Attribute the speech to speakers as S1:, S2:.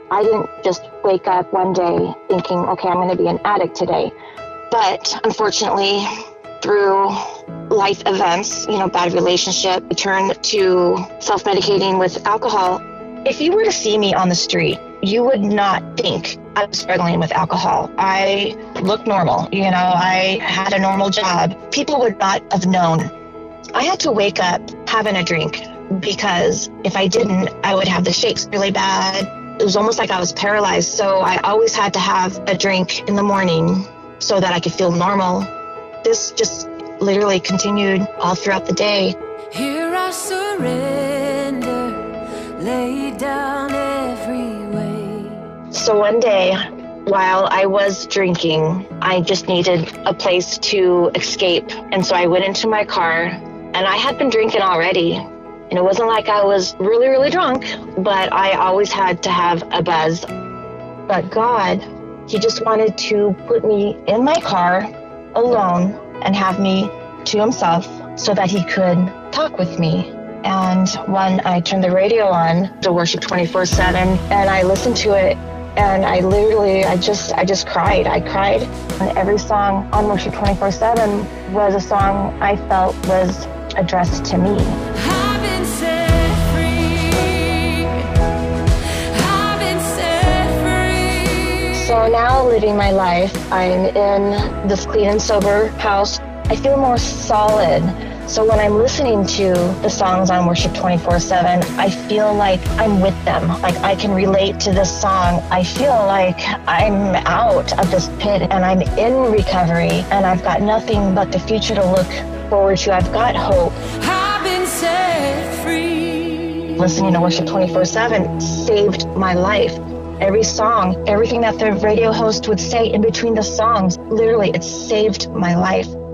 S1: I didn't just wake up one day thinking, okay, I'm going to be an addict today. But unfortunately, through life events, bad relationship, I turned to self-medicating with alcohol. If you were to see me on the street, you would not think I was struggling with alcohol. I looked normal. I had a normal job. People would not have known. I had to wake up having a drink because if I didn't, I would have the shakes really bad. It was almost like I was paralyzed. So I always had to have a drink in the morning so that I could feel normal. This just literally continued all throughout the day.
S2: Here I surrender, lay down every way.
S1: So one day, while I was drinking, I just needed a place to escape. And so I went into my car, and I had been drinking already. And it wasn't like I was really, really drunk, but I always had to have a buzz. But God, He just wanted to put me in my car alone and have me to Himself so that He could talk with me. And when I turned the radio on to Worship 24/7, and I listened to it, and I just cried. I cried. And every song on Worship 24/7 was a song I felt was addressed to me.
S2: I've been set free. I've been set free.
S1: So now living my life, I'm in this clean and sober house. I feel more solid. So when I'm listening to the songs on Worship 24/7, I feel like I'm with them. Like I can relate to this song. I feel like I'm out of this pit and I'm in recovery and I've got nothing but the future to look forward to. I've got hope.
S2: I've been set free.
S1: Listening to Worship 24/7 saved my life. Every song, everything that the radio host would say in between the songs, literally it saved my life.